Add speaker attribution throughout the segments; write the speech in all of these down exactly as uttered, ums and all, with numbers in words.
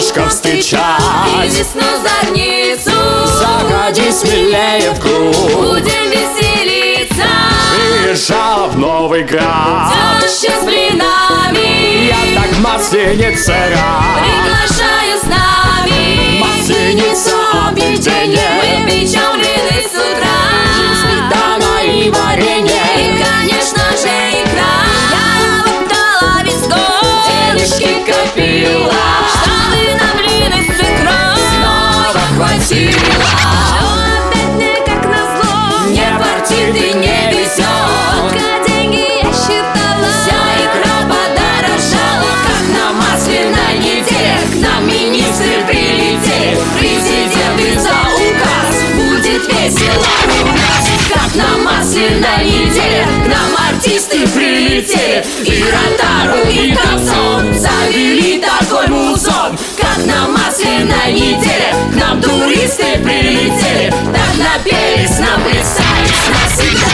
Speaker 1: солнышко встречать
Speaker 2: и весну зорницу.
Speaker 1: Заходи смелее в круг,
Speaker 2: будем веселиться.
Speaker 1: Приезжала в Новый Град
Speaker 2: Теща с блинами,
Speaker 1: я так масленица рад.
Speaker 2: приглашаю с нами.
Speaker 1: Масленица объедение,
Speaker 2: Мы печем блины с утра.
Speaker 1: сметана и варенье,
Speaker 2: И, конечно же, икра. Я работала весной, денежки копила, чтобы на блины с икрой снова хватило. Но опять мне, как назло, не партит и не везет. Пока деньги я считала, вся икра подорожала. Как на масляной неделе к нам министры прилетели. Президент издал указ, будет весело у нас. Как на масляной неделе к нам артисты прилетели. И Ротару, и Кобзон завели такой музон. Как на масляной неделе к нам туристы прилетели. Так напелись, наплясались, навсегда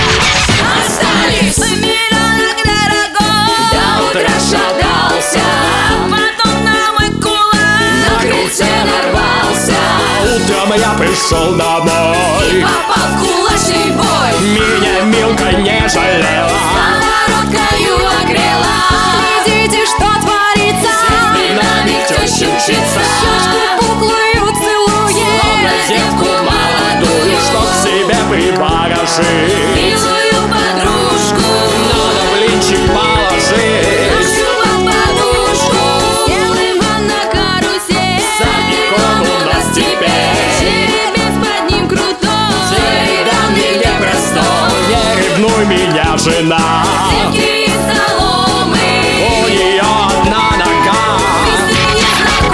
Speaker 2: остались. Мы миллионок дорогой до утра шатался, потом на мой кулак на крыльце нарвался.
Speaker 1: утром я пришел домой,
Speaker 2: Попал в кулачный бой,
Speaker 1: меня Милка не жалела.
Speaker 2: сковородкою огрела. Видите, что творится, с блинами к тёще мчится. Щёчку пухлую целует, словно девку молодую.
Speaker 1: Что к себе прибарашить,
Speaker 2: Милую подружку
Speaker 1: надо блинчик положить.
Speaker 2: нашу под подушку. Сделаем вам на карусель,
Speaker 1: Задником у нас теперь
Speaker 2: жеребец под ним крутой,
Speaker 1: деревянный непростой. Не ревнуй меня, жена,
Speaker 2: девки из соломы,
Speaker 1: у нее одна нога.
Speaker 2: быстрее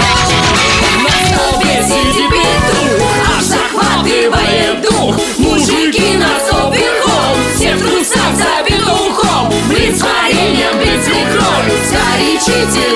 Speaker 2: знакомы. На столбе сидит петух, аж захватывает дух. Мужики на стол верхом, все в трусах за петухом. Блин с вареньем, блин с икрой, с горячительным